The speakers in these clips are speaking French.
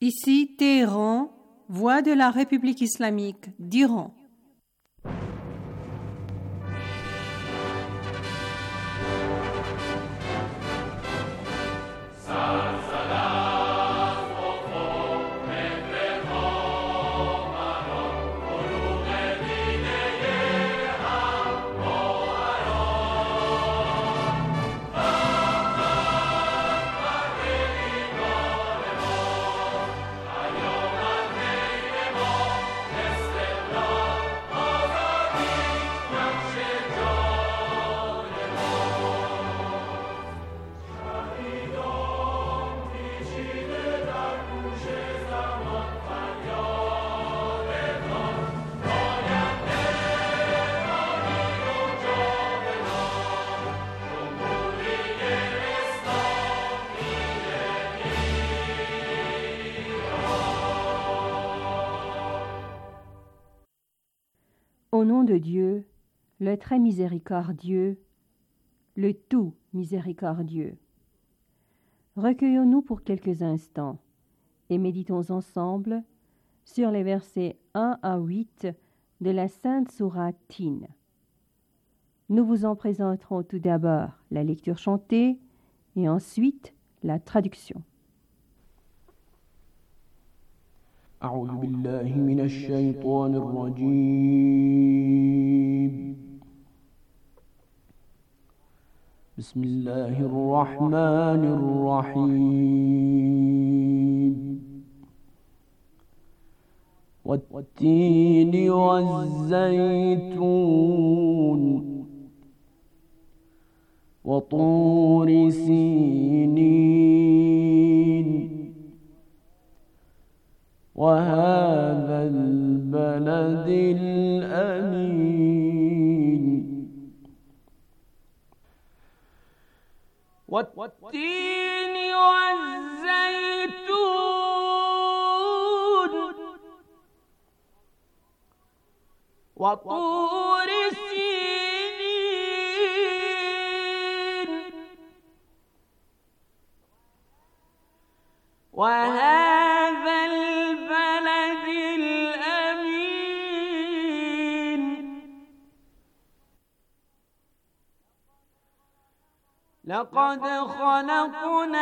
Ici Téhéran, voix de la République islamique d'Iran. Au nom de Dieu, le très miséricordieux, le tout miséricordieux. Recueillons-nous pour quelques instants et méditons ensemble sur les versets 1 à 8 de la Sainte Sourate Tin. Nous vous en présenterons tout d'abord la lecture chantée et ensuite la traduction. أعوذ بالله من الشيطان الرجيم بسم الله الرحمن الرحيم والتين والزيتون وطور سينين وهذا البلد الأمين والتين والزيتون وطور سينين وهذا البلد الأمين لقد خلقنا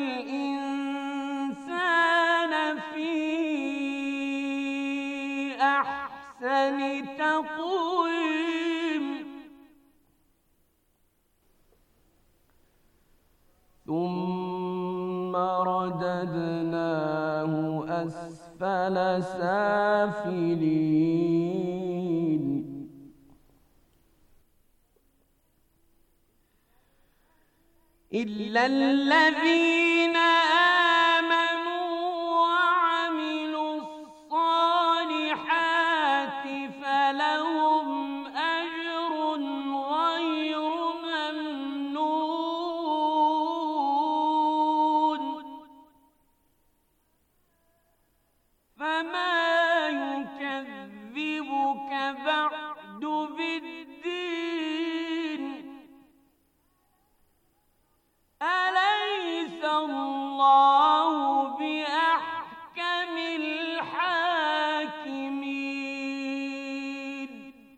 الإنسان في أحسن تقويم ثم رددناه أسفل سافلين إلا الذين آمنوا وعملوا الصالحات فلهم أجر غير ممنون فما يكذبك بعد بالدين أليس الله بأحكم الحاكمين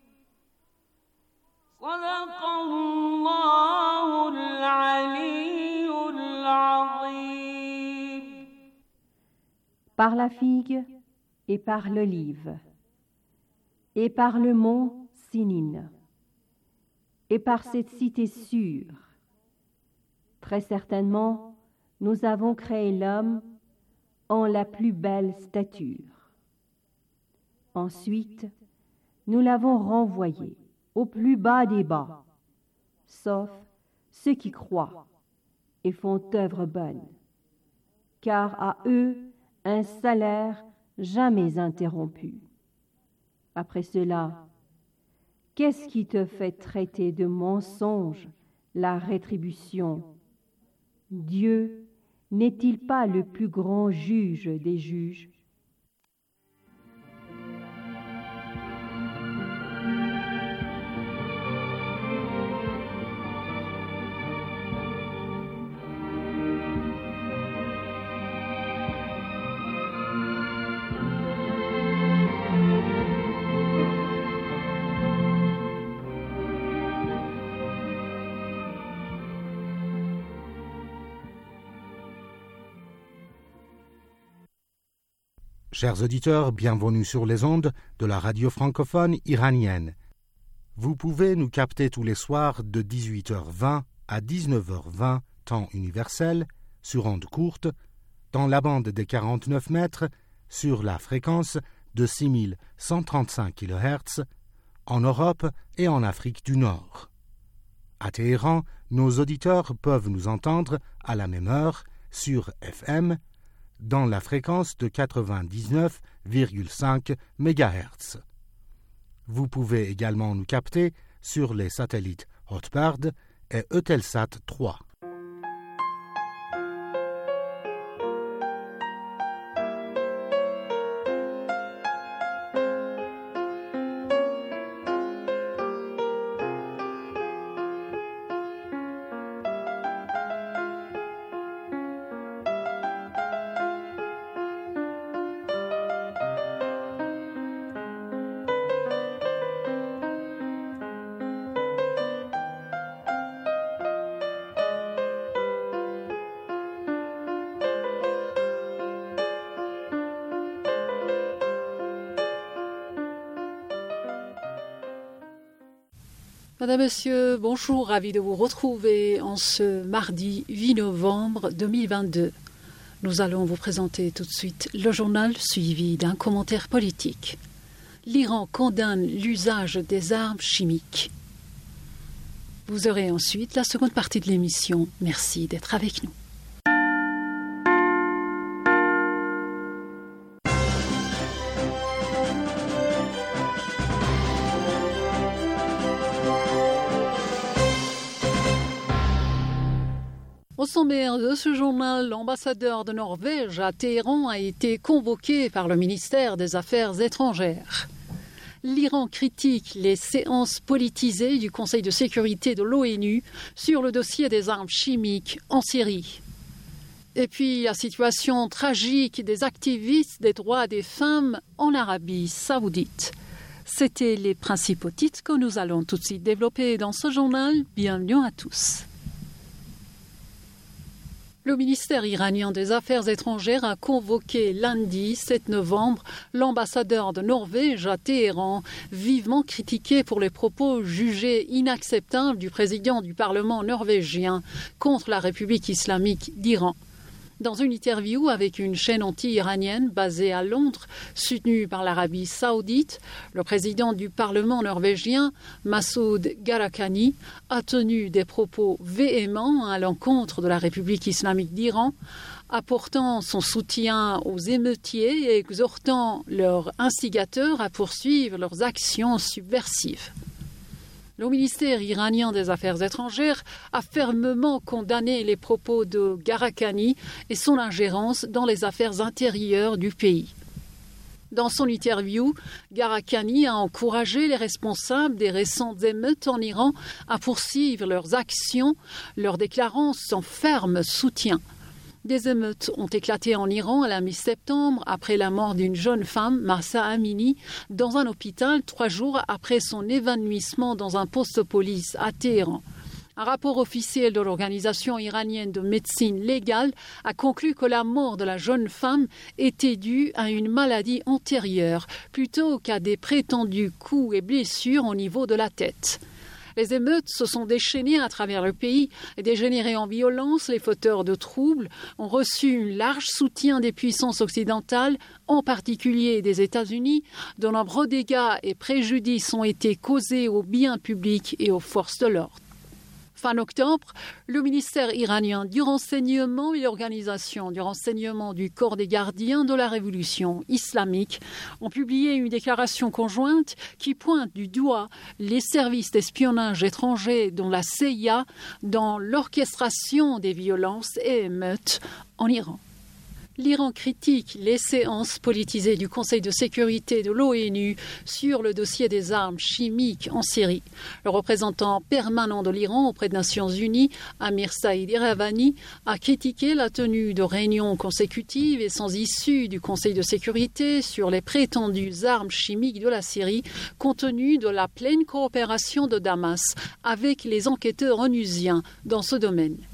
صدق الله العلي العظيم. Par la figue et par l'olive, et par le mont Sinin, et par cette cité sûre, très certainement, nous avons créé l'homme en la plus belle stature. Ensuite, nous l'avons renvoyé au plus bas des bas, sauf ceux qui croient et font œuvre bonne, car à eux un salaire jamais interrompu. Après cela, qu'est-ce qui te fait traiter de mensonge la rétribution? Dieu n'est-il pas le plus grand juge des juges? Chers auditeurs, bienvenue sur les ondes de la radio francophone iranienne. Vous pouvez nous capter tous les soirs de 18h20 à 19h20, temps universel, sur ondes courtes, dans la bande des 49 mètres, sur la fréquence de 6135 kHz, en Europe et en Afrique du Nord. À Téhéran, nos auditeurs peuvent nous entendre à la même heure sur FM, dans la fréquence de 99,5 MHz. Vous pouvez également nous capter sur les satellites Hotbird et Eutelsat 3. Madame, Monsieur, bonjour, ravi de vous retrouver en ce mardi 8 novembre 2022. Nous allons vous présenter tout de suite le journal suivi d'un commentaire politique. L'Iran condamne l'usage des armes chimiques. Vous aurez ensuite la seconde partie de l'émission. Merci d'être avec nous. Au sommaire de ce journal, l'ambassadeur de Norvège à Téhéran a été convoqué par le ministère des Affaires étrangères. L'Iran critique les séances politisées du Conseil de sécurité de l'ONU sur le dossier des armes chimiques en Syrie. Et puis la situation tragique des activistes des droits des femmes en Arabie saoudite. C'étaient les principaux titres que nous allons tout de suite développer dans ce journal. Bienvenue à tous. Le ministère iranien des Affaires étrangères a convoqué lundi 7 novembre l'ambassadeur de Norvège à Téhéran, vivement critiqué pour les propos jugés inacceptables du président du Parlement norvégien contre la République islamique d'Iran. Dans une interview avec une chaîne anti-iranienne basée à Londres, soutenue par l'Arabie saoudite, le président du Parlement norvégien, Massoud Gharahkhani, a tenu des propos véhéments à l'encontre de la République islamique d'Iran, apportant son soutien aux émeutiers et exhortant leurs instigateurs à poursuivre leurs actions subversives. Le ministère iranien des Affaires étrangères a fermement condamné les propos de Gharahkhani et son ingérence dans les affaires intérieures du pays. Dans son interview, Gharahkhani a encouragé les responsables des récentes émeutes en Iran à poursuivre leurs actions, leur déclarant son ferme soutien. Des émeutes ont éclaté en Iran à la mi-septembre après la mort d'une jeune femme, Mahsa Amini, dans un hôpital 3 jours après son évanouissement dans un poste de police à Téhéran. Un rapport officiel de l'Organisation iranienne de médecine légale a conclu que la mort de la jeune femme était due à une maladie antérieure plutôt qu'à des prétendus coups et blessures au niveau de la tête. Les émeutes se sont déchaînées à travers le pays et dégénérées en violence. Les fauteurs de troubles ont reçu un large soutien des puissances occidentales, en particulier des États-Unis. De nombreux dégâts et préjudices ont été causés aux biens publics et aux forces de l'ordre. Fin octobre, le ministère iranien du renseignement et l'organisation du renseignement du corps des gardiens de la révolution islamique ont publié une déclaration conjointe qui pointe du doigt les services d'espionnage étrangers dont la CIA dans l'orchestration des violences et émeutes en Iran. L'Iran critique les séances politisées du Conseil de sécurité de l'ONU sur le dossier des armes chimiques en Syrie. Le représentant permanent de l'Iran auprès des Nations Unies, Amir Saïd Iravani, a critiqué la tenue de réunions consécutives et sans issue du Conseil de sécurité sur les prétendues armes chimiques de la Syrie, compte tenu de la pleine coopération de Damas avec les enquêteurs onusiens dans ce domaine.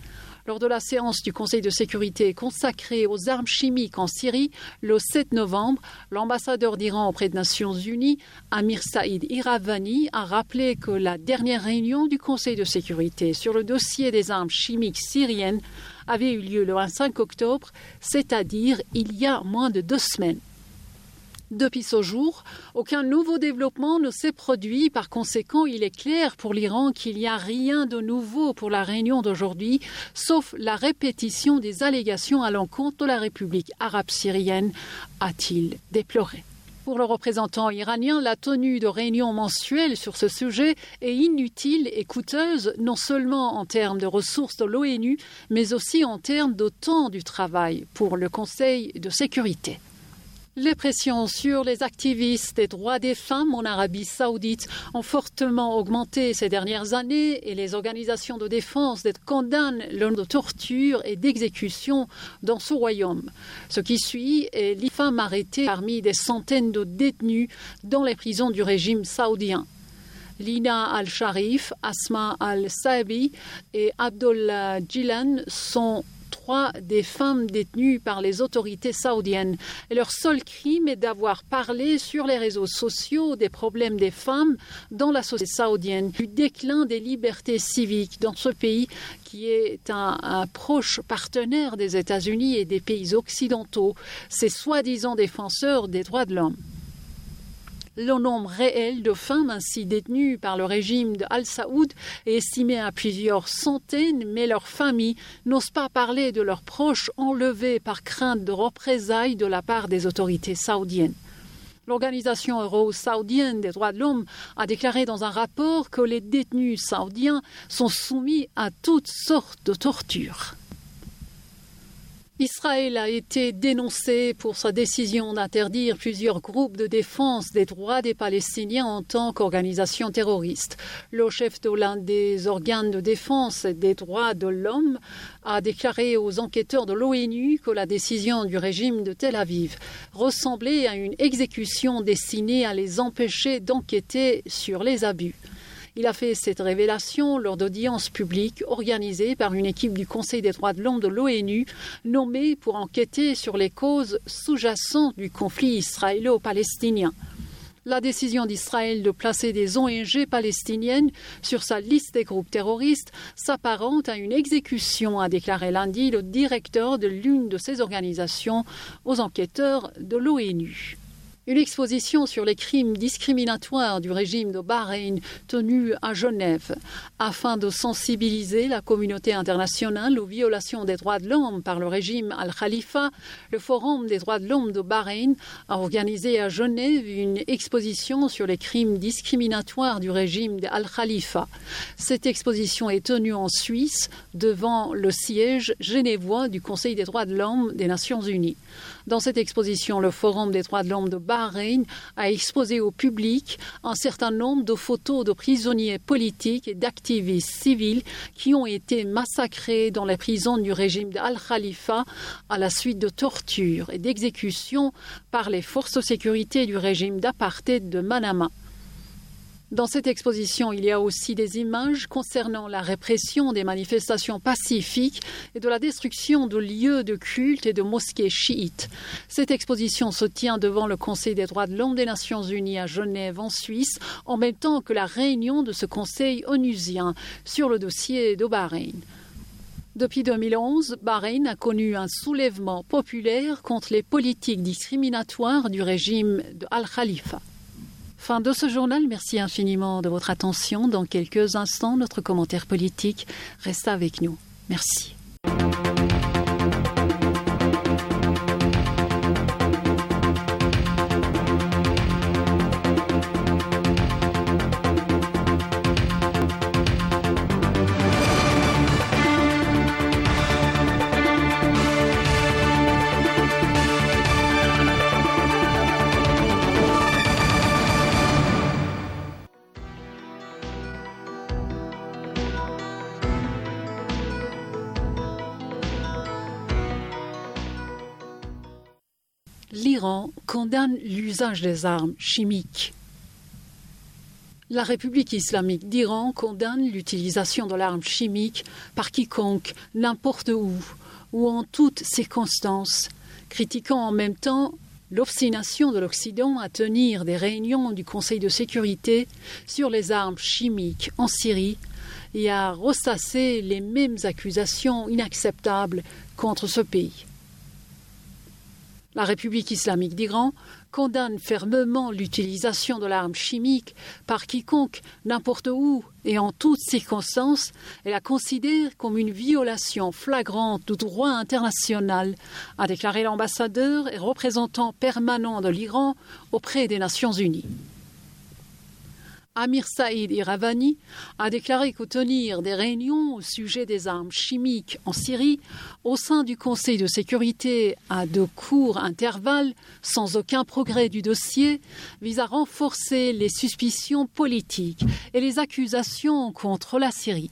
Lors de la séance du Conseil de sécurité consacrée aux armes chimiques en Syrie, le 7 novembre, l'ambassadeur d'Iran auprès des Nations Unies, Amir Saïd Iravani, a rappelé que la dernière réunion du Conseil de sécurité sur le dossier des armes chimiques syriennes avait eu lieu le 25 octobre, c'est-à-dire il y a moins de 2 semaines. Depuis ce jour, aucun nouveau développement ne s'est produit. Par conséquent, il est clair pour l'Iran qu'il n'y a rien de nouveau pour la réunion d'aujourd'hui, sauf la répétition des allégations à l'encontre de la République arabe syrienne, a-t-il déploré. Pour le représentant iranien, la tenue de réunions mensuelles sur ce sujet est inutile et coûteuse, non seulement en termes de ressources de l'ONU, mais aussi en termes de temps du travail pour le Conseil de sécurité. Les pressions sur les activistes des droits des femmes en Arabie saoudite ont fortement augmenté ces dernières années et les organisations de défense condamnent le nombre de tortures et d'exécutions dans ce royaume. Ce qui suit est les femmes arrêtées parmi des centaines de détenus dans les prisons du régime saoudien. Lina al-Sharif, Asma al-Sabi et Abdullah Gilan sont 3 des femmes détenues par les autorités saoudiennes. Et leur seul crime est d'avoir parlé sur les réseaux sociaux des problèmes des femmes dans la société saoudienne, du déclin des libertés civiques dans ce pays qui est un proche partenaire des États-Unis et des pays occidentaux, ces soi-disant défenseurs des droits de l'homme. Le nombre réel de femmes ainsi détenues par le régime de Al-Saoud est estimé à plusieurs centaines, mais leurs familles n'osent pas parler de leurs proches enlevés par crainte de représailles de la part des autorités saoudiennes. L'Organisation euro-saoudienne des droits de l'homme a déclaré dans un rapport que les détenus saoudiens sont soumis à toutes sortes de tortures. Israël a été dénoncé pour sa décision d'interdire plusieurs groupes de défense des droits des Palestiniens en tant qu'organisation terroriste. Le chef de l'un des organes de défense des droits de l'homme a déclaré aux enquêteurs de l'ONU que la décision du régime de Tel Aviv ressemblait à une exécution destinée à les empêcher d'enquêter sur les abus. Il a fait cette révélation lors d'audiences publiques organisées par une équipe du Conseil des droits de l'homme de l'ONU nommée pour enquêter sur les causes sous-jacentes du conflit israélo-palestinien. La décision d'Israël de placer des ONG palestiniennes sur sa liste des groupes terroristes s'apparente à une exécution, a déclaré lundi le directeur de l'une de ces organisations aux enquêteurs de l'ONU. Une exposition sur les crimes discriminatoires du régime de Bahreïn tenue à Genève afin de sensibiliser la communauté internationale aux violations des droits de l'homme par le régime Al-Khalifa. Le Forum des droits de l'homme de Bahreïn a organisé à Genève une exposition sur les crimes discriminatoires du régime d'Al-Khalifa. Cette exposition est tenue en Suisse devant le siège genevois du Conseil des droits de l'homme des Nations Unies. Dans cette exposition, le Forum des droits de l'homme de Bahreïn a exposé au public un certain nombre de photos de prisonniers politiques et d'activistes civils qui ont été massacrés dans les prisons du régime d'Al-Khalifa à la suite de tortures et d'exécutions par les forces de sécurité du régime d'apartheid de Manama. Dans cette exposition, il y a aussi des images concernant la répression des manifestations pacifiques et de la destruction de lieux de culte et de mosquées chiites. Cette exposition se tient devant le Conseil des droits de l'homme des Nations Unies à Genève, en Suisse, en même temps que la réunion de ce Conseil onusien sur le dossier de Bahreïn. Depuis 2011, Bahreïn a connu un soulèvement populaire contre les politiques discriminatoires du régime de Al-Khalifa. Fin de ce journal, merci infiniment de votre attention. Dans quelques instants, notre commentaire politique reste avec nous. Merci. L'Iran condamne l'usage des armes chimiques. La République islamique d'Iran condamne l'utilisation de l'arme chimique par quiconque, n'importe où ou en toutes circonstances, critiquant en même temps l'obstination de l'Occident à tenir des réunions du Conseil de sécurité sur les armes chimiques en Syrie et à ressasser les mêmes accusations inacceptables contre ce pays. La République islamique d'Iran condamne fermement l'utilisation de l'arme chimique par quiconque, n'importe où et en toutes circonstances, et la considère comme une violation flagrante du droit international, a déclaré l'ambassadeur et représentant permanent de l'Iran auprès des Nations Unies. Amir Saïd Iravani a déclaré qu'au tenir des réunions au sujet des armes chimiques en Syrie, au sein du Conseil de sécurité à de courts intervalles, sans aucun progrès du dossier, vise à renforcer les suspicions politiques et les accusations contre la Syrie.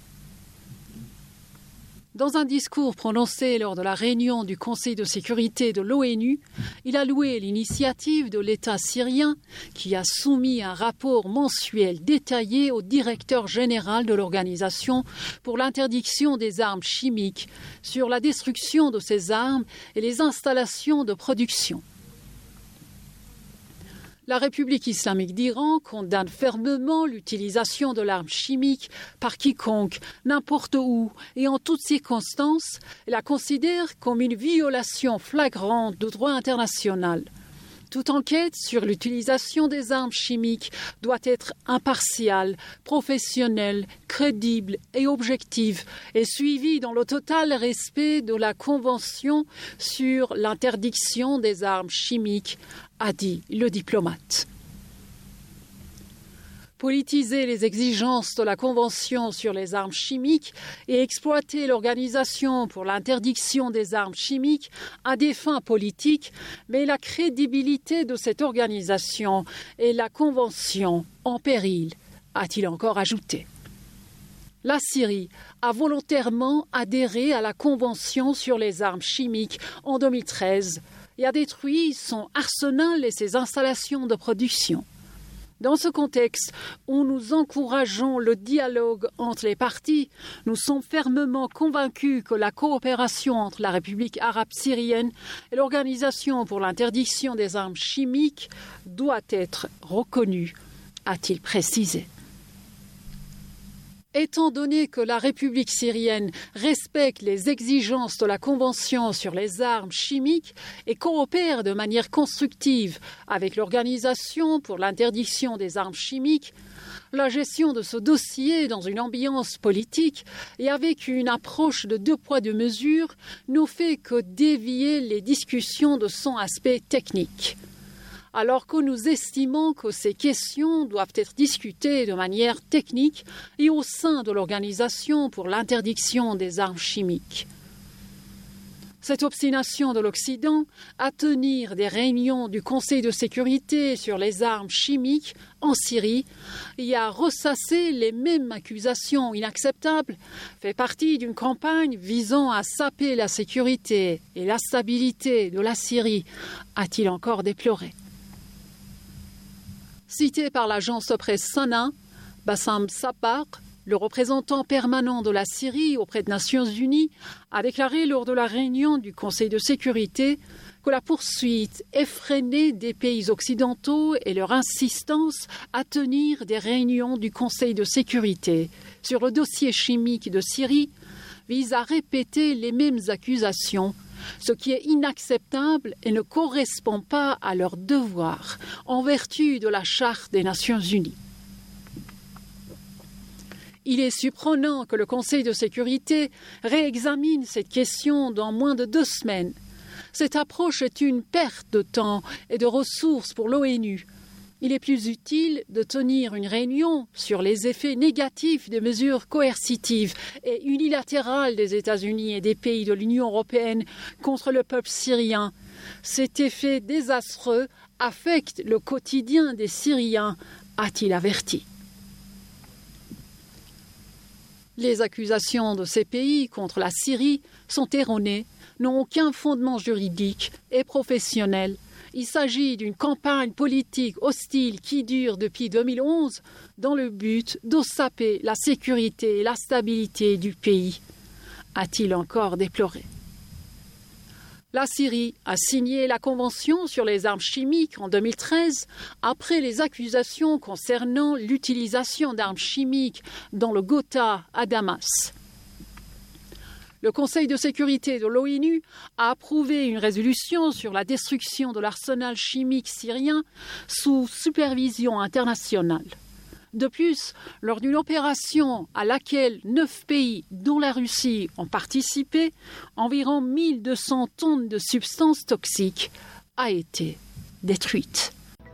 Dans un discours prononcé lors de la réunion du Conseil de sécurité de l'ONU, il a loué l'initiative de l'État syrien qui a soumis un rapport mensuel détaillé au directeur général de l'Organisation pour l'interdiction des armes chimiques sur la destruction de ces armes et les installations de production. La République islamique d'Iran condamne fermement l'utilisation de l'arme chimique par quiconque, n'importe où et en toutes circonstances, et la considère comme une violation flagrante du droit international. Toute enquête sur l'utilisation des armes chimiques doit être impartiale, professionnelle, crédible et objective, et suivie dans le total respect de la Convention sur l'interdiction des armes chimiques, a dit le diplomate. Politiser les exigences de la Convention sur les armes chimiques et exploiter l'Organisation pour l'interdiction des armes chimiques à des fins politiques met la crédibilité de cette organisation et la Convention en péril, a-t-il encore ajouté. La Syrie a volontairement adhéré à la Convention sur les armes chimiques en 2013 et a détruit son arsenal et ses installations de production. Dans ce contexte où nous encourageons le dialogue entre les parties, nous sommes fermement convaincus que la coopération entre la République arabe syrienne et l'Organisation pour l'interdiction des armes chimiques doit être reconnue, a-t-il précisé. Étant donné que la République syrienne respecte les exigences de la Convention sur les armes chimiques et coopère de manière constructive avec l'Organisation pour l'interdiction des armes chimiques, la gestion de ce dossier dans une ambiance politique et avec une approche de deux poids deux mesures ne fait que dévier les discussions de son aspect technique. Alors que nous estimons que ces questions doivent être discutées de manière technique et au sein de l'Organisation pour l'interdiction des armes chimiques. Cette obstination de l'Occident à tenir des réunions du Conseil de sécurité sur les armes chimiques en Syrie et à ressasser les mêmes accusations inacceptables fait partie d'une campagne visant à saper la sécurité et la stabilité de la Syrie, a-t-il encore déploré. Cité par l'agence de presse Sana, Bassam Sapar, le représentant permanent de la Syrie auprès des Nations Unies, a déclaré lors de la réunion du Conseil de sécurité que la poursuite effrénée des pays occidentaux et leur insistance à tenir des réunions du Conseil de sécurité sur le dossier chimique de Syrie vise à répéter les mêmes accusations, ce qui est inacceptable et ne correspond pas à leur devoir en vertu de la Charte des Nations Unies. Il est surprenant que le Conseil de sécurité réexamine cette question dans moins de 2 semaines. Cette approche est une perte de temps et de ressources pour l'ONU. Il est plus utile de tenir une réunion sur les effets négatifs des mesures coercitives et unilatérales des États-Unis et des pays de l'Union européenne contre le peuple syrien. Cet effet désastreux affecte le quotidien des Syriens, a-t-il averti. Les accusations de ces pays contre la Syrie sont erronées, n'ont aucun fondement juridique et professionnel Il s'agit d'une campagne politique hostile qui dure depuis 2011 dans le but de saper la sécurité et la stabilité du pays, a-t-il encore déploré. La Syrie a signé la Convention sur les armes chimiques en 2013 après les accusations concernant l'utilisation d'armes chimiques dans le Ghouta à Damas. Le Conseil de sécurité de l'ONU a approuvé une résolution sur la destruction de l'arsenal chimique syrien sous supervision internationale. De plus, lors d'une opération à laquelle 9 pays, dont la Russie, ont participé, environ 1200 tonnes de substances toxiques a été détruite.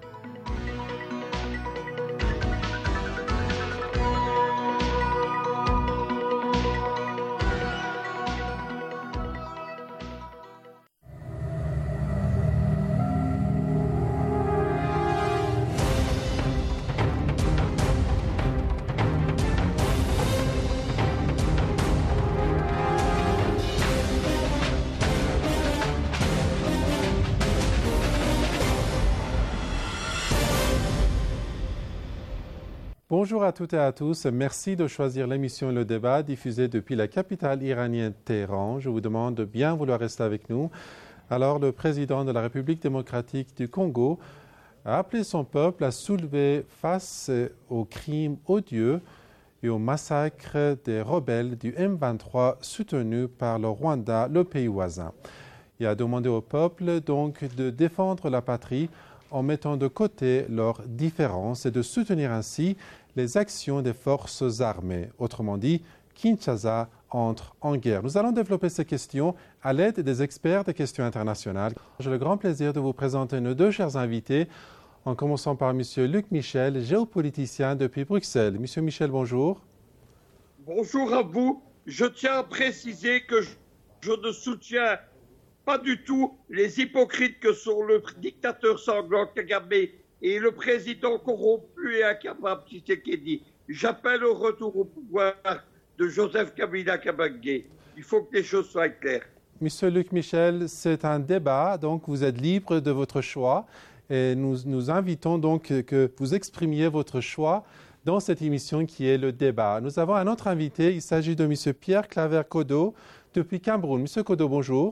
Bonjour à toutes et à tous. Merci de choisir l'émission Le Débat diffusée depuis la capitale iranienne Téhéran. Je vous demande de bien vouloir rester avec nous. Alors, le président de la République démocratique du Congo a appelé son peuple à soulever face aux crimes odieux et au massacre des rebelles du M23 soutenus par le Rwanda, le pays voisin. Il a demandé au peuple donc de défendre la patrie en mettant de côté leurs différences et de soutenir ainsi les actions des forces armées. Autrement dit, Kinshasa entre en guerre. Nous allons développer ces questions à l'aide des experts des questions internationales. J'ai le grand plaisir de vous présenter nos deux chers invités, en commençant par M. Luc Michel, géopoliticien depuis Bruxelles. M. Michel, bonjour. Bonjour à vous. Je tiens à préciser que je ne soutiens pas du tout les hypocrites que sont le dictateur sanglant Kagame et le président corrompu et incapable Tshisekedi. J'appelle au retour au pouvoir de Joseph Kabila Kabange. Il faut que les choses soient claires. Monsieur Luc Michel, c'est un débat, donc vous êtes libre de votre choix et nous invitons donc que vous exprimiez votre choix dans cette émission qui est le débat. Nous avons un autre invité, il s'agit de M. Pierre Claver Kodo depuis Cameroun. Monsieur Kodo, bonjour.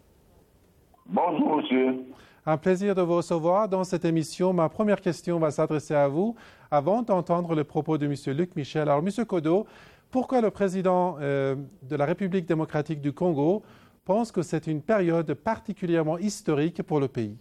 Bonjour, monsieur. Un plaisir de vous recevoir dans cette émission. Ma première question va s'adresser à vous avant d'entendre le propos de M. Luc Michel. Alors, M. Kodo, pourquoi le président de la République démocratique du Congo pense que c'est une période particulièrement historique pour le pays?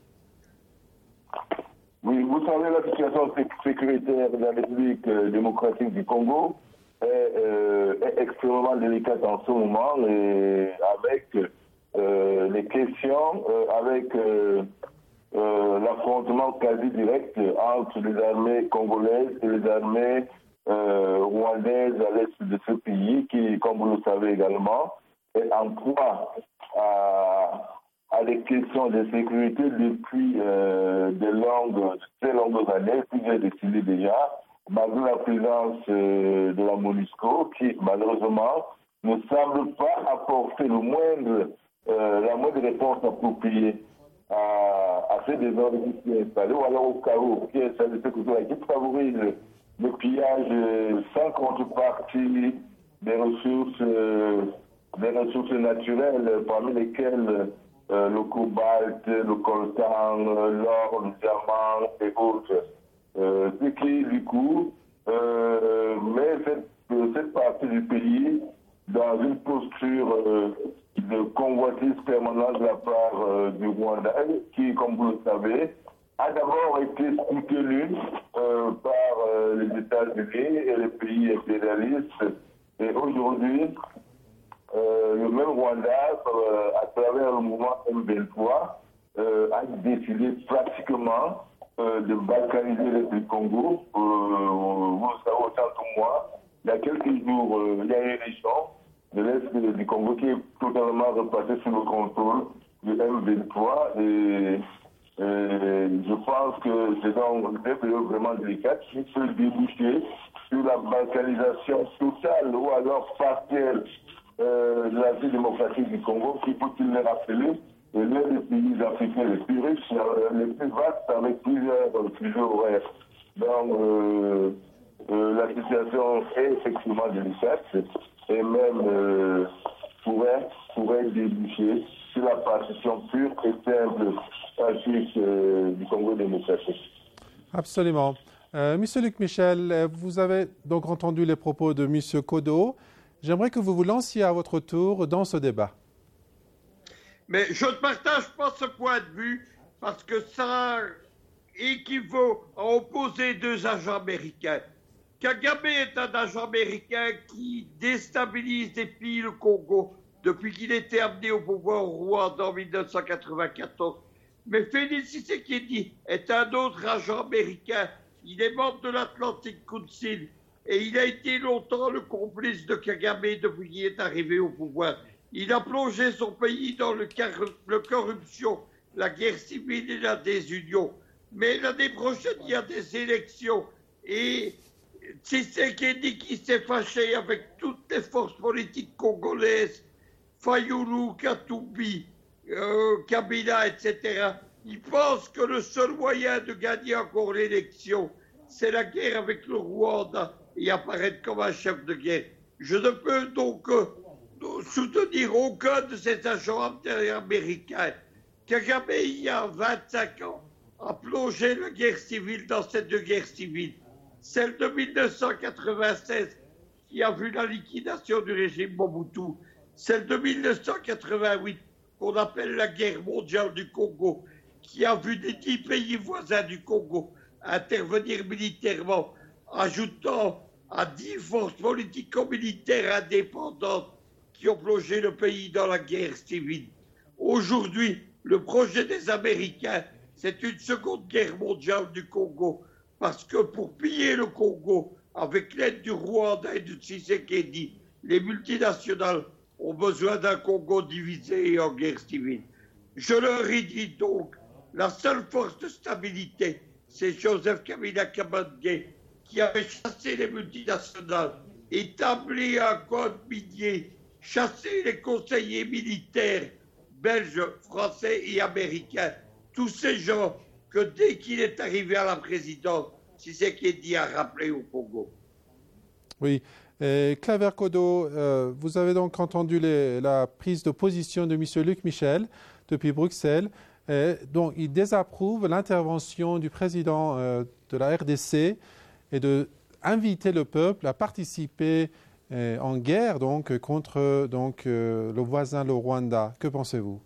Oui, vous savez, la situation sécuritaire de la République démocratique du Congo est extrêmement délicate en ce moment et avec les questions, avec l'affrontement quasi direct entre les armées congolaises et les armées rwandaises à l'est de ce pays qui, comme vous le savez également, est en proie à des questions de sécurité depuis très longues années, plusieurs décennies déjà, malgré la présence de la MONUSCO qui, malheureusement, ne semble pas apporter la moindre réponse appropriée à ces désordres qui sont installés, ou alors au chaos qui est installé de ce côté-là, qui favorise le pillage sans contrepartie des ressources naturelles, parmi lesquelles le cobalt, le coltan, l'or, le diamant et autres. Ce qui, du coup, met cette partie du pays dans une posture de convoitise permanente de la part du Rwanda, qui, comme vous le savez, a d'abord été soutenu par les États-Unis et les pays impérialistes. Et aujourd'hui, le même Rwanda, à travers le mouvement M23, a décidé pratiquement de balkaniser le Congo. Vous le savez autant que moi, il y a quelques jours, il y a une région de l'Est du Congo qui est totalement repassée sous le contrôle du M23 et je pense que c'est donc des périodes vraiment délicates qui peut déboucher sur la balkanisation totale ou alors partielle de la vie démocratique du Congo, qui, faut-il le rappeler, l'un des pays africains les plus riches, les plus vastes, avec plusieurs horaires. Donc, la situation est effectivement délicate et même pourrait déboucher sur la partition pure et simple du Congo démocratique. Absolument. Monsieur Luc Michel, vous avez donc entendu les propos de Monsieur Kodo. J'aimerais que vous vous lanciez à votre tour dans ce débat. Mais je ne partage pas ce point de vue parce que ça équivaut à opposer deux agents américains. Kagame est un agent américain qui déstabilise et pille le Congo depuis qu'il était amené au pouvoir au Rwanda en 1994. Mais Félix Tshisekedi est un autre agent américain. Il est membre de l'Atlantic Council et il a été longtemps le complice de Kagame depuis qu'il est arrivé au pouvoir. Il a plongé son pays dans le corruption, la guerre civile et la désunion. Mais l'année prochaine, il y a des élections et Tshisekedi qui s'est fâché avec toutes les forces politiques congolaises, Fayulu, Katumbi, Kabila, etc. Il pense que le seul moyen de gagner encore l'élection, c'est la guerre avec le Rwanda et apparaître comme un chef de guerre. Je ne peux donc soutenir aucun de ces agents américains. Kagame, il y a 25 ans, a plongé la guerre civile dans ces deux guerres civiles. Celle de 1996, qui a vu la liquidation du régime Mobutu. Celle de 1988, qu'on appelle la guerre mondiale du Congo, qui a vu les 10 pays voisins du Congo intervenir militairement, ajoutant à 10 forces politico-militaires indépendantes qui ont plongé le pays dans la guerre civile. Aujourd'hui, le projet des Américains, c'est une seconde guerre mondiale du Congo, parce que pour piller le Congo, avec l'aide du Rwanda et du Tshisekedi, les multinationales ont besoin d'un Congo divisé et en guerre civile. Je leur ai dit donc, la seule force de stabilité, c'est Joseph Kabila Kabange, qui avait chassé les multinationales, établi un code minier, chassé les conseillers militaires belges, français et américains. Tous ces gens que dès qu'il est arrivé à la présidence, Tshisekedi a rappelé au Congo. Oui. Claver Kodo, vous avez donc entendu la prise de position de M. Luc Michel depuis Bruxelles. Donc, il désapprouve l'intervention du président de la RDC et d'inviter le peuple à participer en guerre donc, contre le voisin, le Rwanda. Que pensez-vous?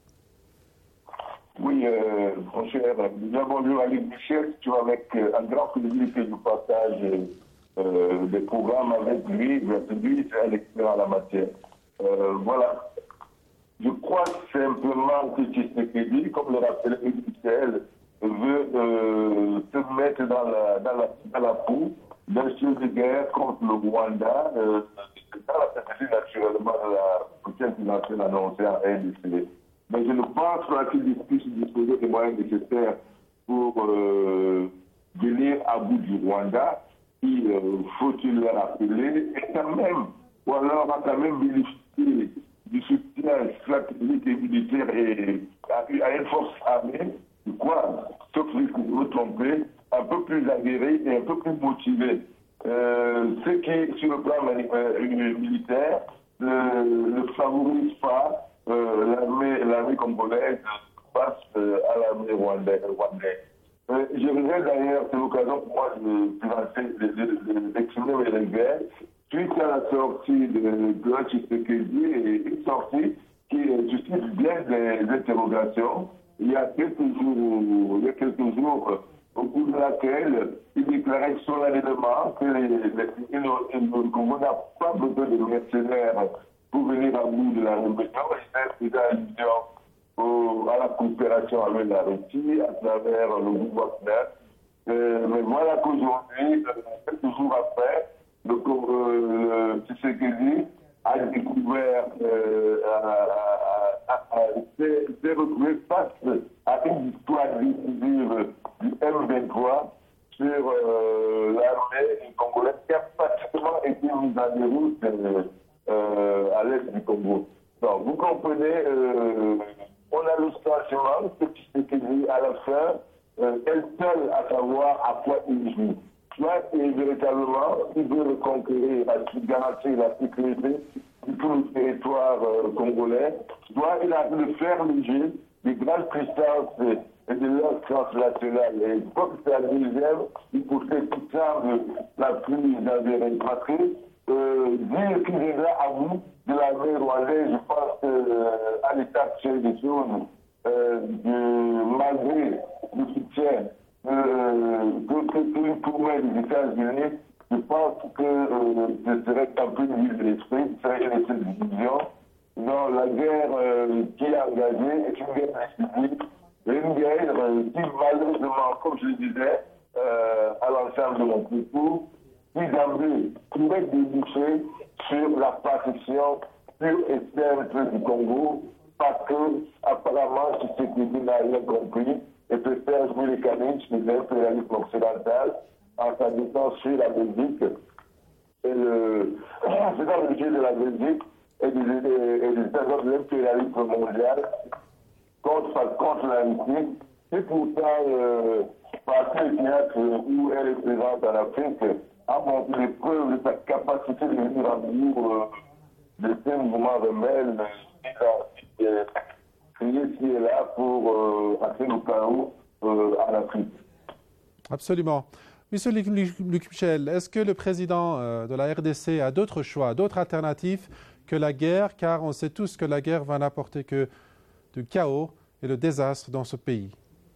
Oui, mon cher, nous avons lu à Luc Michel, tu vois, avec un grand plaisir que nous partage des programmes avec lui, lui c'est un expert en la matière. Voilà. Je crois simplement que Tshisekedi, comme le rappelait Michel, veut se mettre dans la peau d'un chef de guerre contre le Rwanda, dans la stratégie naturellement de la prochaine financière annoncée en RDC. Mais je ne pense pas qu'il puisse disposer des moyens nécessaires pour venir à bout du Rwanda. Il faut-il le rappeler, et quand même, ou alors a quand même bénéficié du soutien stratégique et militaire et à une force armée, quoi, sauf que vous me trompez, un peu plus aguerri et un peu plus motivé. Ce qui, sur le plan militaire, ne favorise pas l'armée congolaise face à l'armée rwandaise. Je voudrais d'ailleurs, c'est l'occasion pour moi d'exprimer mes regrets suite à la sortie de Tshisekedi et une sortie qui suscite bien des interrogations. Il y a quelques jours, au cours de laquelle il déclarait solennellement que le Congo n'a pas besoin de mercenaires pour venir à bout de la rébellion. Il faisait allusion à la coopération avec la Russie à travers le groupe Wagner. Mais voilà qu'aujourd'hui, quelques jours après, le Tshisekedi a découvert, s'est retrouvé face à une victoire décisive du M23 sur l'armée congolaise qui a pratiquement été mise en déroute à l'est du Congo. Donc, vous comprenez, on a le sentiment que Tshisekedi, à la fin, est seul à savoir à quoi il joue. Soit véritablement, il veut reconquérir, garantir la sécurité de tout le territoire congolais, soit il a voulu de faire le jeu des grandes puissances et de l'ordre transnational. Et je crois que c'est la deuxième, il faut faire tout ça de la plus avérée. Parce que dire qu'il viendra à bout de la mer rwandaise, je pense à l'état actuel des choses, malgré le soutien que lui promet les États-Unis, je pense que ce serait un peu une de l'esprit, ce serait une espèce de division. Non, la guerre qui est engagée est une guerre décisive, une guerre qui, malheureusement, comme je le disais à l'ensemble de mon propos, qui d'emblée pourrait déboucher sur la partition pure et simple du Congo, parce que, apparemment, Tshisekedi n'a rien compris et peut faire jouer les mécanismes de l'impérialisme occidental en s'adossant sur la Belgique et c'est dans le budget de la Belgique et des États-Unis de l'impérialisme mondial contre la Russie. C'est pourtant partie du théâtre où elle est présente en Afrique a montré les preuves de sa capacité de venir en bout de ces mouvements rebelles criés ci et là pour atteindre le chaos en Afrique. Absolument. Monsieur Luc Michel, est-ce que le président de la RDC a d'autres choix, d'autres alternatives que la guerre, car on sait tous que la guerre va n'apporter que du chaos et le désastre dans ce pays?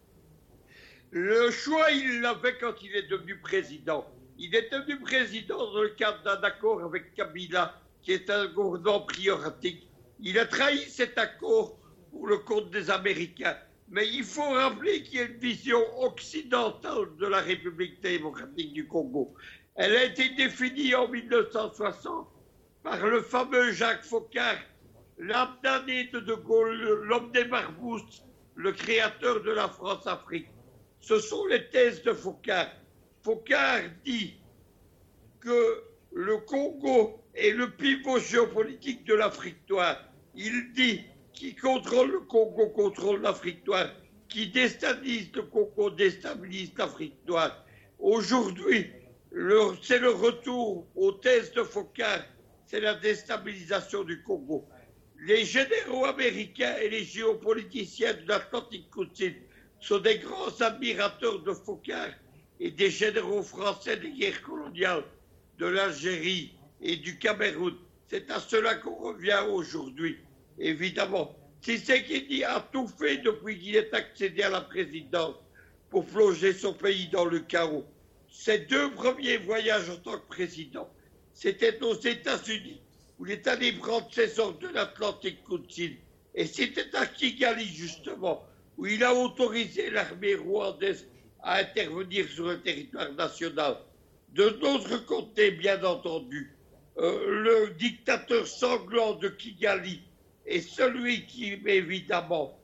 Le choix, il l'avait quand il est devenu président. Il est devenu président dans le cadre d'un accord avec Kabila, qui est un gouvernement prioratique. Il a trahi cet accord pour le compte des Américains. Mais il faut rappeler qu'il y a une vision occidentale de la République démocratique du Congo. Elle a été définie en 1960 par le fameux Jacques Foccart, l'âme damnée de De Gaulle, l'homme des marmoustes, le créateur de la France-Afrique. Ce sont les thèses de Foccart. Foccart dit que le Congo est le pivot géopolitique de l'Afrique noire. Il dit qui contrôle le Congo contrôle l'Afrique noire, qui déstabilise le Congo déstabilise l'Afrique noire. Aujourd'hui, c'est le retour aux thèses de Foccart, c'est la déstabilisation du Congo. Les généraux américains et les géopoliticiens de l'Atlantique Sud sont des grands admirateurs de Foccart et des généraux français des guerres coloniales de l'Algérie et du Cameroun. C'est à cela qu'on revient aujourd'hui. Évidemment, Tshisekedi a tout fait depuis qu'il est accédé à la présidence pour plonger son pays dans le chaos. Ses deux premiers voyages en tant que président, c'était aux États-Unis, où il est allé prendre ses ordres de l'Atlantique Sud. Et c'était à Kigali, justement, où il a autorisé l'armée rwandaise à intervenir sur le territoire national. De notre côté, bien entendu, le dictateur sanglant de Kigali est celui qui, évidemment,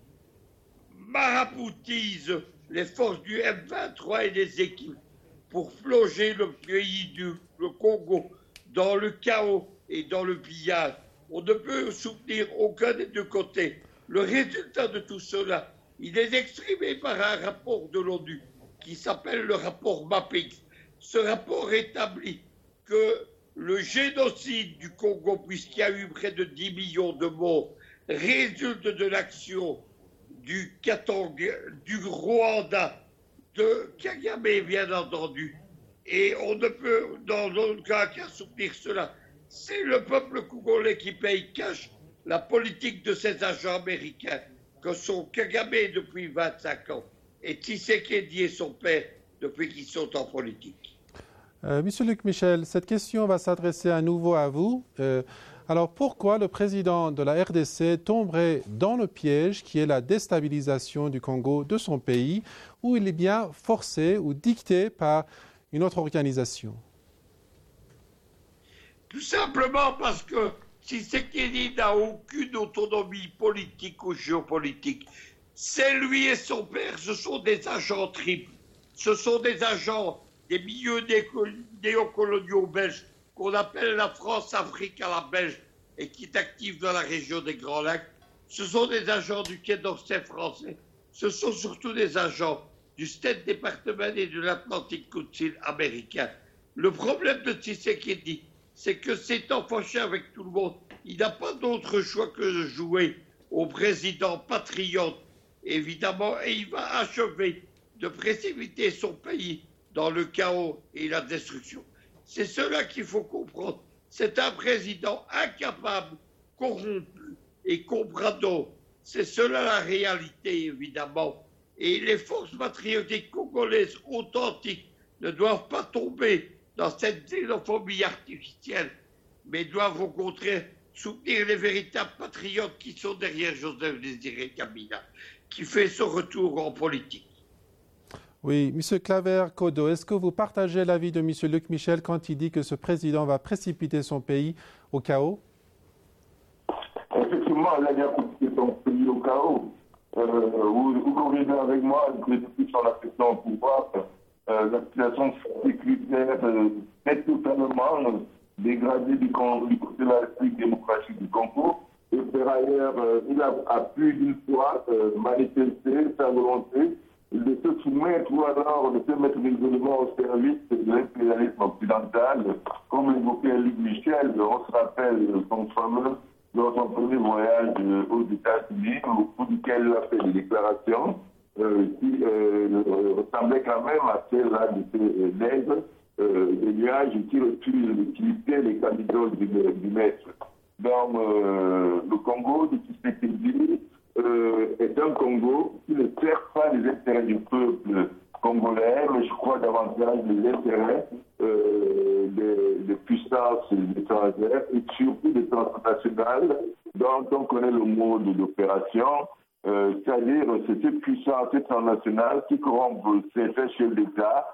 maraboutise les forces du M23 et les équipes pour plonger le pays le Congo dans le chaos et dans le pillage. On ne peut soutenir aucun des deux côtés. Le résultat de tout cela, il est exprimé par un rapport de l'ONU qui s'appelle le rapport MAPIX. Ce rapport établit que le génocide du Congo, puisqu'il y a eu près de 10 millions de morts, résulte de l'action du Rwanda, de Kagame, bien entendu. Et on ne peut, dans aucun cas, qu'à soutenir cela. C'est le peuple congolais qui paye cash la politique de ces agents américains, que sont Kagame depuis 25 ans, et Tshisekedi et son père depuis qu'ils sont en politique. Monsieur Luc Michel, cette question va s'adresser à nouveau à vous. Alors pourquoi le président de la RDC tomberait dans le piège qui est la déstabilisation du Congo, de son pays, où il est bien forcé ou dicté par une autre organisation? Tout simplement parce que Tshisekedi n'a aucune autonomie politique ou géopolitique. C'est lui et son père, ce sont des agents triples. Ce sont des agents des milieux néocoloniaux belges qu'on appelle la France-Afrique à la belge et qui est active dans la région des Grands Lacs. ce sont des agents du Quai d'Orsay français. Ce sont surtout des agents du State Department et de l'Atlantic Council américain. Le problème de Tshisekedi, c'est que s'étant fâché avec tout le monde, il n'a pas d'autre choix que de jouer au président patriote, évidemment, et il va achever de précipiter son pays dans le chaos et la destruction. C'est cela qu'il faut comprendre. C'est un président incapable, corrompu et comprador. C'est cela la réalité, évidemment. Et les forces patriotiques congolaises authentiques ne doivent pas tomber dans cette xénophobie artificielle, mais doivent au contraire soutenir les véritables patriotes qui sont derrière Joseph Désiré Kabila, qui fait son retour en politique. Oui, M. Claver-Kodo, est-ce que vous partagez l'avis de M. Luc Michel quand il dit que ce président va précipiter son pays au chaos? Effectivement, il a bien précipité son pays au chaos. Vous conviendrez avec moi que depuis son accession au pouvoir, la situation sécuritaire est totalement dégradée du côté de la République démocratique du Congo. Et par ailleurs, il a plus d'une fois manifesté sa volonté de se soumettre ou alors de se mettre résolument au service de l'impérialisme occidental. Comme l'évoquait Luc Michel, on se rappelle son fameux dans son premier voyage aux États-Unis, au cours duquel il a fait des déclarations qui ressemblaient quand même à celles-là de ces nègres, des nuages qui refusent d'utiliser les candidats du maître. Donc, le Congo de Tshisekedi est un Congo qui ne sert pas les intérêts du peuple congolais, mais je crois davantage les intérêts des puissances étrangères et surtout des transnationales dont on connaît le mode d'opération, c'est-à-dire c'est ces puissances internationales qui corrompent certains chefs d'État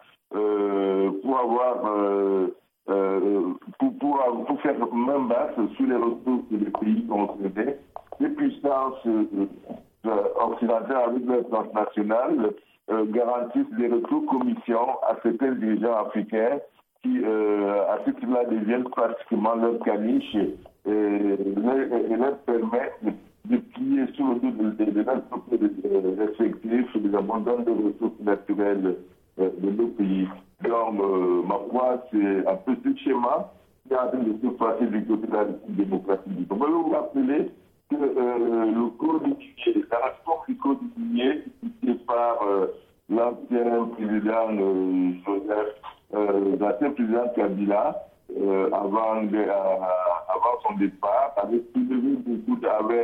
pour faire main basse sur les ressources des pays concernés. Les puissances occidentales avec les transnationales garantissent des retours commissions à certains dirigeants africains qui, à ce qu'ils deviennent pratiquement leur caniche et leur permettent de plier sur le dos de notre respectifs des abandons de ressources naturelles de nos pays. Donc, ma foi, c'est un petit schéma qui est en train de se passer du côté de la République démocratique du Congo. Je vais vous rappeler que le code minier, la réforme du code minier, cité par l'ancien président l'ancien président Kabila, avant son départ, avait soulevé beaucoup,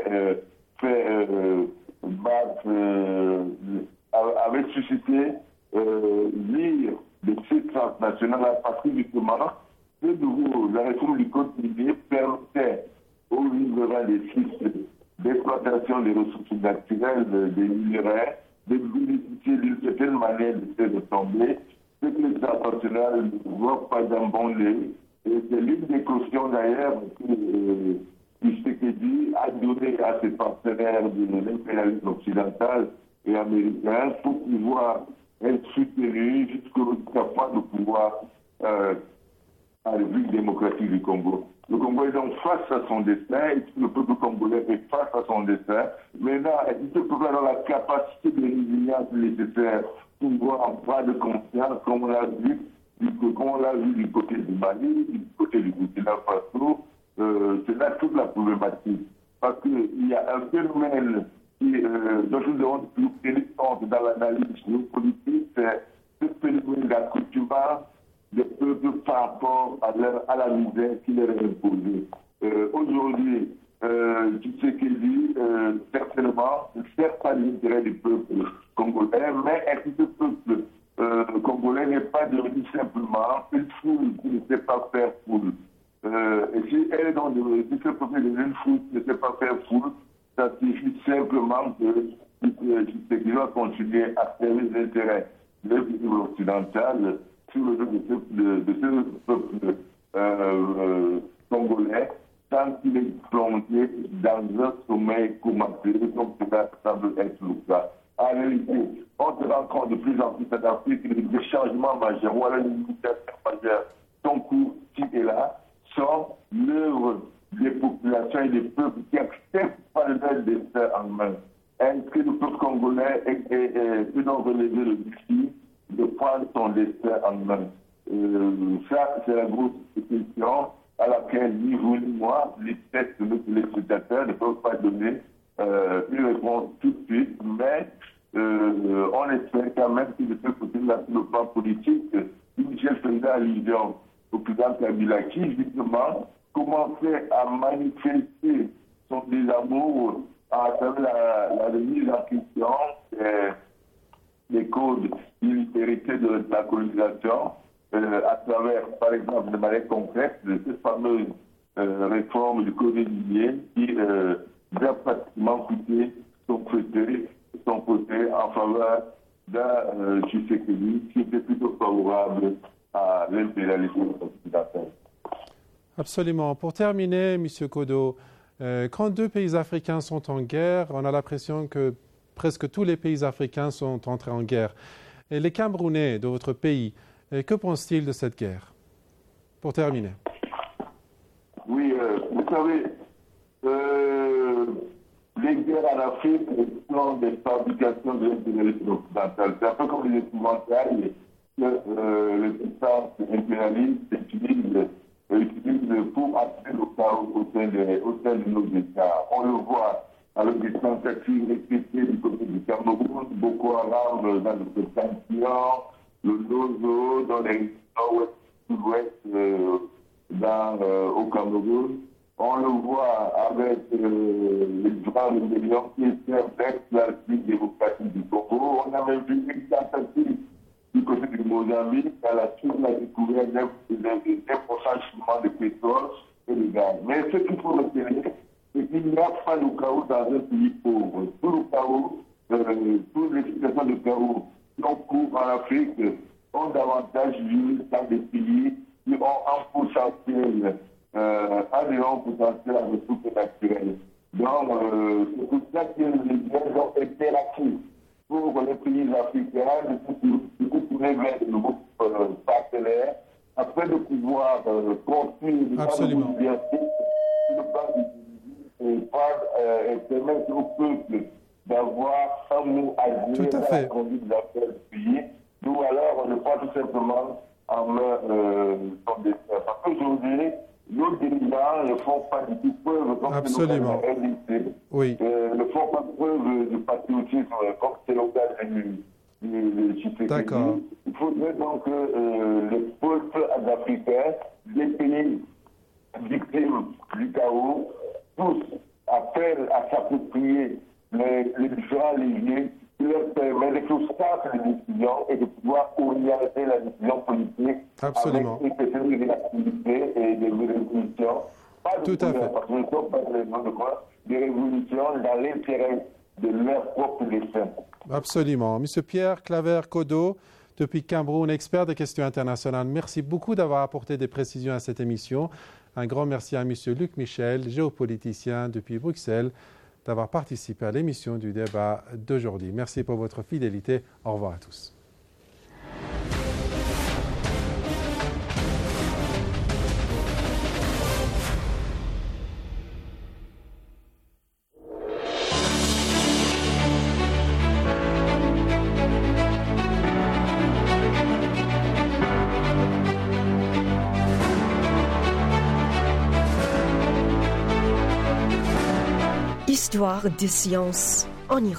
avait suscité l'ire de ces transnationales à partir du moment que la réforme du code minier permettait aux riverains des sites d'exploitation des ressources naturelles, des minerais, de bénéficier d'une certaine manière de ces retombées, ce que les transnationales ne voient pas d'un bon nez. Et c'est l'une des cautions d'ailleurs que Tshisekedi a donné à ses partenaires de l'impérialisme occidental et américain pour pouvoir être soutenu jusqu'à point de pouvoir à la République démocratique du Congo. Le Congo est donc face à son destin, et le peuple congolais est face à son destin. Maintenant, ce peuple a la capacité de résilience nécessaire pour voir en pas de conscience, comme on l'a vu du côté du Mali, du côté du Burkina Faso. C'est là toute la problématique. Parce qu'il y a un phénomène dont nous devons nous tenir compte dans l'analyse géopolitique, c'est ce phénomène d'accoutumance des peuples par rapport à la misère qui leur est imposée. Aujourd'hui, Tshisekedi, certainement, ne sert pas l'intérêt du peuple congolais, mais est-ce que ce peuple congolais n'est pas devenu simplement une foule qui ne sait pas faire foule? Et si ce peuple est devenu une foule qui ne sait pas faire foule, ça signifie simplement que Tshisekedi va continuer à servir les intérêts de l'Union occidentale sur le dos de ce peuple congolais, tant qu'il est plongé dans un sommeil commenté, comme cela semble être le cas. En réalité, on se rend compte de plus en plus en Afrique que des changements majeurs, ou alors les limitations majeures, sont cours, qui et là, sont l'œuvre des populations et des peuples qui acceptent pas leur destin en main. Est-ce que le peuple congolais peut donc relever le défi de prendre son destin en main? Ça, c'est la grosse question à laquelle ni vous ni moi, les textes de nos téléspectateurs ne peuvent pas donner une réponse tout de suite, mais on espère quand même que de ce côté-là, sur le plan politique, Michel faisait allusion au président Kabila qui, justement, commençait à manifester son désamour à travers la remise en question des codes d'illimité de la colonisation, à travers, par exemple, de manière concrète, cette fameuse réforme du code minier qui va pratiquement coûter son côté en faveur d'un Tshisekedi qui était plutôt favorable à l'impérialisme occidental. Absolument. Pour terminer, M. Kodo, quand deux pays africains sont en guerre, on a l'impression que presque tous les pays africains sont entrés en guerre. Et les Camerounais de votre pays, que pensent-ils de cette guerre? Pour terminer. Oui, vous savez, les guerres en Afrique sont des fabrications de l'impérialisme occidental. C'est un peu comme les épouvantails que les puissances impérialistes utilisent pour attirer le chaos au sein de nos États. On le voit avec des tentatives répétées du côté du Cameroun, Boko Haram dans le Canton, le Lozo dans les nord-ouest, au Cameroun. On le voit avec les grands rébellions qui servent d'ex-la République démocratique du Congo. On a même vu une tentative du côté du Mozambique à la suite de la découverte d'importants chemins de pétrole et de gaz. Mais ce qu'il faut retenir, c'est qu'il n'y a pas de chaos dans un pays pauvre. Tout le chaos, toutes les situations de chaos qui ont cours en Afrique ont davantage vu dans des pays qui ont un potentiel, un potentiel à ressources naturelles. Donc, c'est pour ça que les guerres ont été acquis pour les pays africains de se tourner vers de nouveaux partenaires afin de pouvoir construire des et permettre au peuple d'avoir un mot à dire dans la conduite d'affaires du pays. Nous, alors, on ne prend tout simplement en main son destin. Parce qu'aujourd'hui, nos dirigeants ne font pas du tout preuve, comme c'est le cas de RDC, ne font pas preuve de patriotisme, comme c'est le cas du Tshisekedi. Il faudrait donc que les peuples africains, des pays victimes du chaos, tous appellent à s'approprier les différents leviers qui leur permettent de faire les décisions et de pouvoir orienter la décision politique avec une certaine réactivité et des révolutions. Pas de pouvoir, parce que nous ne sommes pas des révolutions dans l'intérêt de leur propre destin. Absolument. Monsieur Pierre Claver-Kodo, depuis Cameroun, expert des questions internationales, merci beaucoup d'avoir apporté des précisions à cette émission. Un grand merci à Monsieur Luc Michel, géopoliticien depuis Bruxelles, d'avoir participé à l'émission du débat d'aujourd'hui. Merci pour votre fidélité. Au revoir à tous. Histoire des sciences en Iran.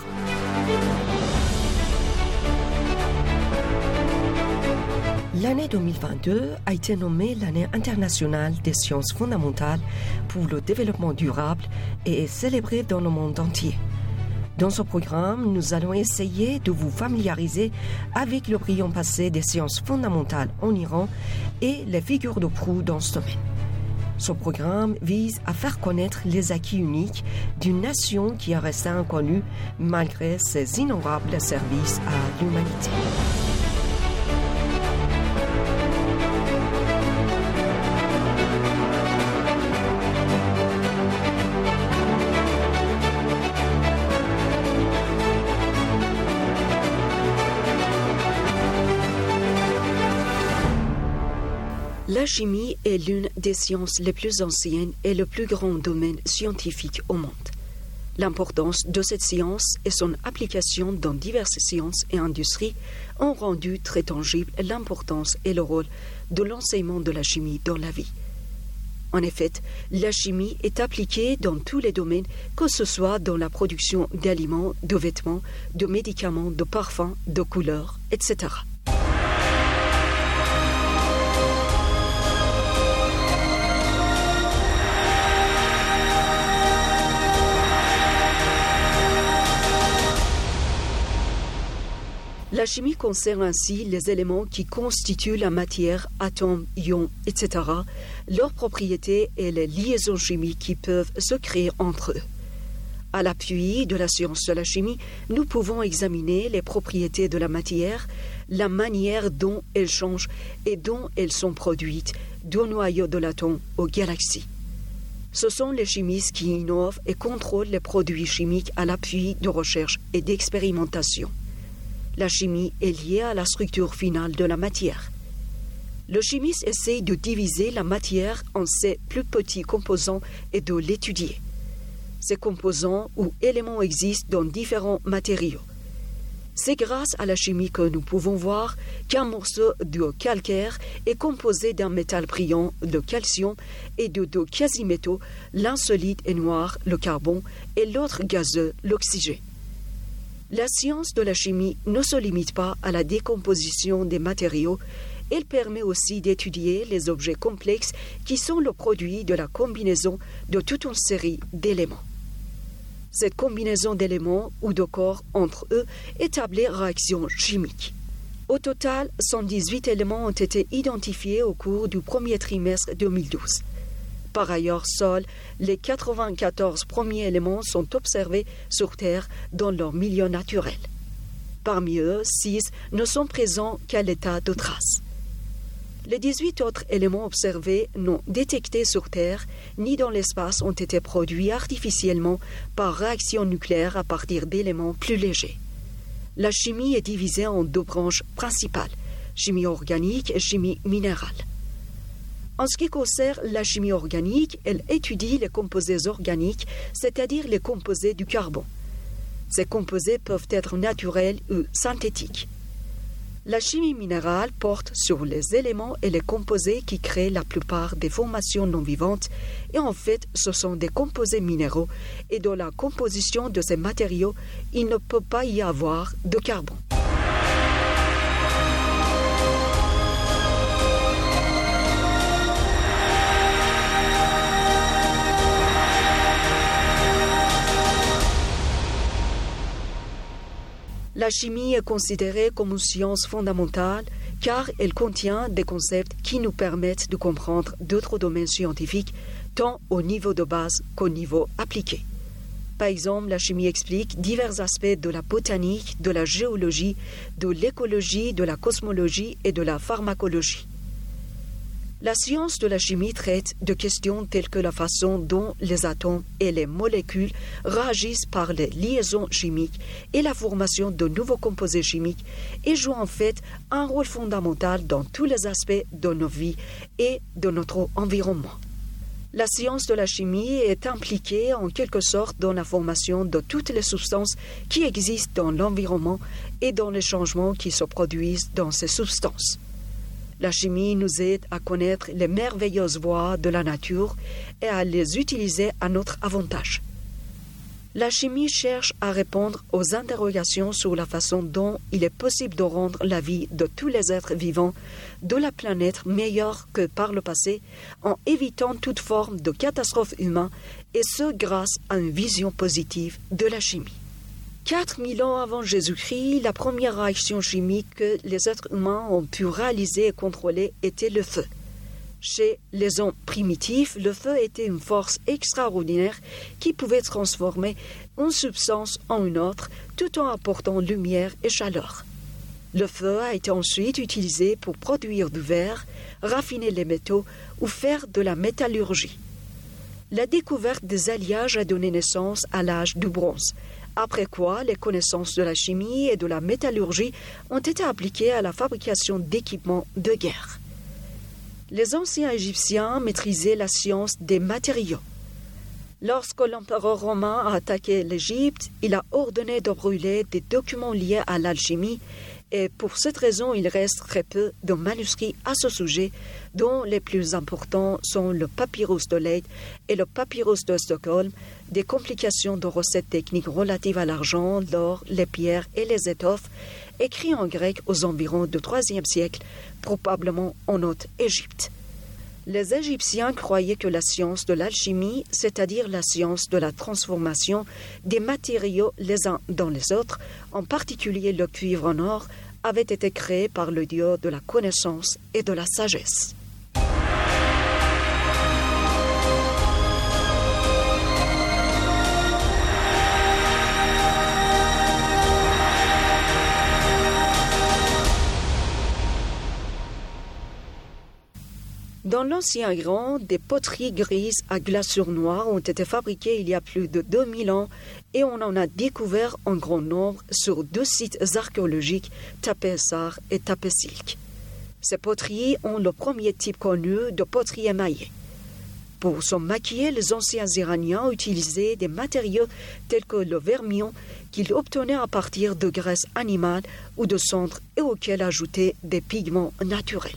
L'année 2022 a été nommée l'année internationale des sciences fondamentales pour le développement durable et est célébrée dans le monde entier. Dans ce programme, nous allons essayer de vous familiariser avec le brillant passé des sciences fondamentales en Iran et les figures de proue dans ce domaine. Ce programme vise à faire connaître les acquis uniques d'une nation qui est restée inconnue malgré ses innombrables services à l'humanité. La chimie est l'une des sciences les plus anciennes et le plus grand domaine scientifique au monde. L'importance de cette science et son application dans diverses sciences et industries ont rendu très tangible l'importance et le rôle de l'enseignement de la chimie dans la vie. En effet, la chimie est appliquée dans tous les domaines, que ce soit dans la production d'aliments, de vêtements, de médicaments, de parfums, de couleurs, etc. La chimie concerne ainsi les éléments qui constituent la matière, atomes, ions, etc., leurs propriétés et les liaisons chimiques qui peuvent se créer entre eux. À l'appui de la science de la chimie, nous pouvons examiner les propriétés de la matière, la manière dont elles changent et dont elles sont produites, du noyau de l'atome aux galaxies. Ce sont les chimistes qui innovent et contrôlent les produits chimiques à l'appui de recherche et d'expérimentation. La chimie est liée à la structure finale de la matière. Le chimiste essaie de diviser la matière en ses plus petits composants et de l'étudier. Ces composants ou éléments existent dans différents matériaux. C'est grâce à la chimie que nous pouvons voir qu'un morceau de calcaire est composé d'un métal brillant, le calcium, et de deux quasi-métaux, l'un solide et noir, le carbone, et l'autre gazeux, l'oxygène. La science de la chimie ne se limite pas à la décomposition des matériaux, elle permet aussi d'étudier les objets complexes qui sont le produit de la combinaison de toute une série d'éléments. Cette combinaison d'éléments ou de corps entre eux établit réactions chimiques. Au total, 118 éléments ont été identifiés au cours du premier trimestre 2012. Par ailleurs, seuls les 94 premiers éléments sont observés sur Terre dans leur milieu naturel. Parmi eux, 6 ne sont présents qu'à l'état de trace. Les 18 autres éléments observés non détectés sur Terre ni dans l'espace ont été produits artificiellement par réaction nucléaire à partir d'éléments plus légers. La chimie est divisée en deux branches principales, chimie organique et chimie minérale. En ce qui concerne la chimie organique, elle étudie les composés organiques, c'est-à-dire les composés du carbone. Ces composés peuvent être naturels ou synthétiques. La chimie minérale porte sur les éléments et les composés qui créent la plupart des formations non vivantes, et en fait, ce sont des composés minéraux, et dans la composition de ces matériaux, il ne peut pas y avoir de carbone. La chimie est considérée comme une science fondamentale car elle contient des concepts qui nous permettent de comprendre d'autres domaines scientifiques, tant au niveau de base qu'au niveau appliqué. Par exemple, la chimie explique divers aspects de la botanique, de la géologie, de l'écologie, de la cosmologie et de la pharmacologie. La science de la chimie traite de questions telles que la façon dont les atomes et les molécules réagissent par les liaisons chimiques et la formation de nouveaux composés chimiques et joue en fait un rôle fondamental dans tous les aspects de nos vies et de notre environnement. La science de la chimie est impliquée en quelque sorte dans la formation de toutes les substances qui existent dans l'environnement et dans les changements qui se produisent dans ces substances. La chimie nous aide à connaître les merveilleuses voies de la nature et à les utiliser à notre avantage. La chimie cherche à répondre aux interrogations sur la façon dont il est possible de rendre la vie de tous les êtres vivants de la planète meilleure que par le passé, en évitant toute forme de catastrophe humaine, et ce grâce à une vision positive de la chimie. 4000 ans avant Jésus-Christ, la première réaction chimique que les êtres humains ont pu réaliser et contrôler était le feu. Chez les hommes primitifs, le feu était une force extraordinaire qui pouvait transformer une substance en une autre tout en apportant lumière et chaleur. Le feu a été ensuite utilisé pour produire du verre, raffiner les métaux ou faire de la métallurgie. La découverte des alliages a donné naissance à l'âge du bronze, après quoi les connaissances de la chimie et de la métallurgie ont été appliquées à la fabrication d'équipements de guerre. Les anciens Égyptiens maîtrisaient la science des matériaux. Lorsque l'empereur romain a attaqué l'Égypte, il a ordonné de brûler des documents liés à l'alchimie et pour cette raison, il reste très peu de manuscrits à ce sujet, dont les plus importants sont le papyrus de Leyde et le papyrus de Stockholm, des complications de recettes techniques relatives à l'argent, l'or, les pierres et les étoffes, écrits en grec aux environs du IIIe siècle, probablement en Haute-Égypte. Les Égyptiens croyaient que la science de l'alchimie, c'est-à-dire la science de la transformation des matériaux les uns dans les autres, en particulier le cuivre en or, avait été créée par le dieu de la connaissance et de la sagesse. Dans l'ancien Iran, des poteries grises à glaçure noire ont été fabriquées il y a plus de 2000 ans et on en a découvert en grand nombre sur 2 sites archéologiques, Tapé-Essar et Tapé-Silk. Ces poteries ont le premier type connu de poterie émaillée. Pour se maquiller, les anciens Iraniens utilisaient des matériaux tels que le vermillon qu'ils obtenaient à partir de graisse animale ou de cendres et auxquels ajoutaient des pigments naturels.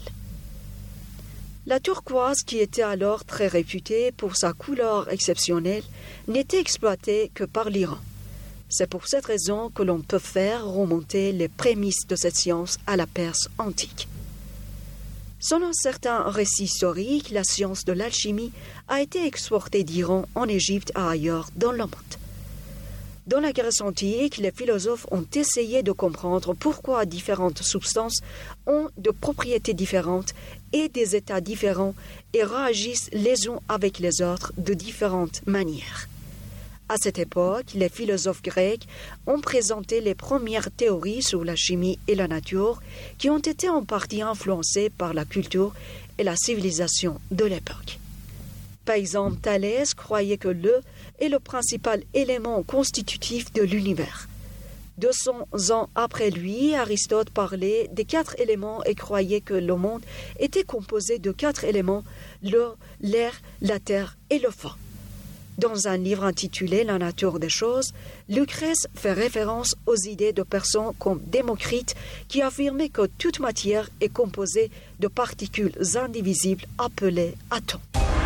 La turquoise, qui était alors très réputée pour sa couleur exceptionnelle, n'était exploitée que par l'Iran. C'est pour cette raison que l'on peut faire remonter les prémices de cette science à la Perse antique. Selon certains récits historiques, la science de l'alchimie a été exportée d'Iran en Égypte à ailleurs dans le monde. Dans la Grèce antique, les philosophes ont essayé de comprendre pourquoi différentes substances ont de propriétés différentes et des états différents et réagissent les uns avec les autres de différentes manières. À cette époque, les philosophes grecs ont présenté les premières théories sur la chimie et la nature qui ont été en partie influencées par la culture et la civilisation de l'époque. Par exemple, Thalès croyait que l'eau est le principal élément constitutif de l'univers. 200 ans après lui, Aristote parlait des 4 éléments et croyait que le monde était composé de 4 éléments, l'eau, l'air, la terre et le feu. Dans un livre intitulé « La nature des choses », Lucrèce fait référence aux idées de personnes comme Démocrite qui affirmait que toute matière est composée de particules indivisibles appelées atomes.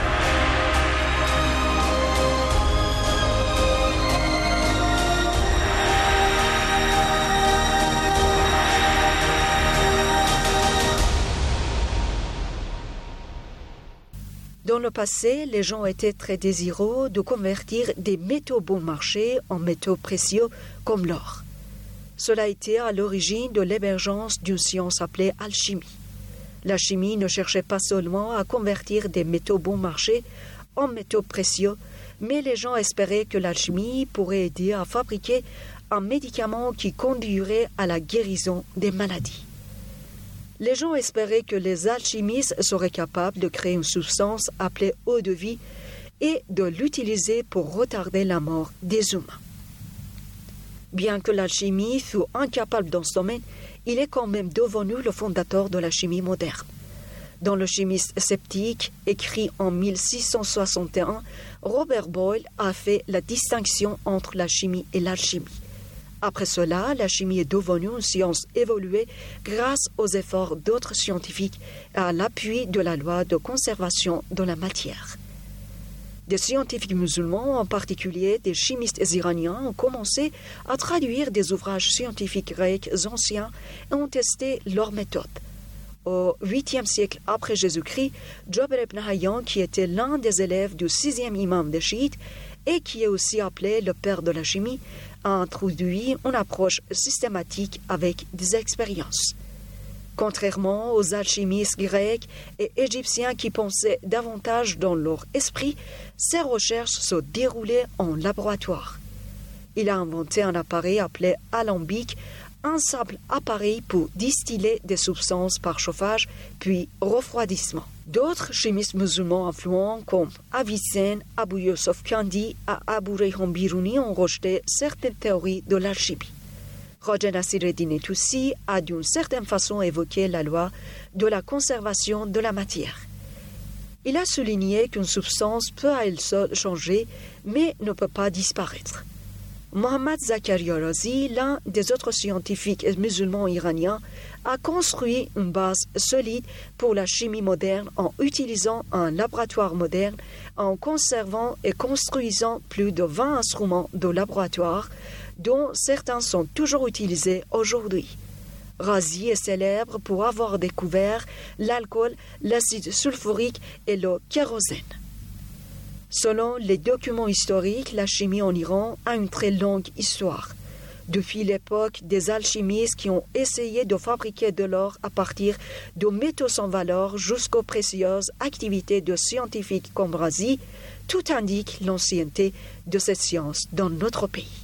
Dans le passé, les gens étaient très désireux de convertir des métaux bon marché en métaux précieux comme l'or. Cela était à l'origine de l'émergence d'une science appelée alchimie. La chimie ne cherchait pas seulement à convertir des métaux bon marché en métaux précieux, mais les gens espéraient que l'alchimie pourrait aider à fabriquer un médicament qui conduirait à la guérison des maladies. Les gens espéraient que les alchimistes seraient capables de créer une substance appelée eau de vie et de l'utiliser pour retarder la mort des humains. Bien que l'alchimie fût incapable dans ce domaine, il est quand même devenu le fondateur de la chimie moderne. Dans le chimiste sceptique, écrit en 1661, Robert Boyle a fait la distinction entre la chimie et l'alchimie. Après cela, la chimie est devenue une science évoluée grâce aux efforts d'autres scientifiques et à l'appui de la loi de conservation de la matière. Des scientifiques musulmans, en particulier des chimistes iraniens, ont commencé à traduire des ouvrages scientifiques grecs anciens et ont testé leurs méthodes. Au 8e siècle après Jésus-Christ, Jabir ibn Hayyan, qui était l'un des élèves du 6e imam des chiites et qui est aussi appelé le père de la chimie, a introduit une approche systématique avec des expériences. Contrairement aux alchimistes grecs et égyptiens qui pensaient davantage dans leur esprit, ces recherches se déroulaient en laboratoire. Il a inventé un appareil appelé alambic, un simple appareil pour distiller des substances par chauffage puis refroidissement. D'autres chimistes musulmans influents comme Avicenne, Abu Yusuf Kandi et Abu Rayhan Biruni ont rejeté certaines théories de l'alchimie. Roger Nasireddin Toussi a d'une certaine façon évoqué la loi de la conservation de la matière. Il a souligné qu'une substance peut à elle seule changer, mais ne peut pas disparaître. Mohammad Zakaria Razi, l'un des autres scientifiques musulmans iraniens, a construit une base solide pour la chimie moderne en utilisant un laboratoire moderne, en conservant et construisant plus de 20 instruments de laboratoire, dont certains sont toujours utilisés aujourd'hui. Razi est célèbre pour avoir découvert l'alcool, l'acide sulfurique et le kérosène. Selon les documents historiques, la chimie en Iran a une très longue histoire. Depuis l'époque des alchimistes qui ont essayé de fabriquer de l'or à partir de métaux sans valeur jusqu'aux précieuses activités de scientifiques comme Razi, tout indique l'ancienneté de cette science dans notre pays.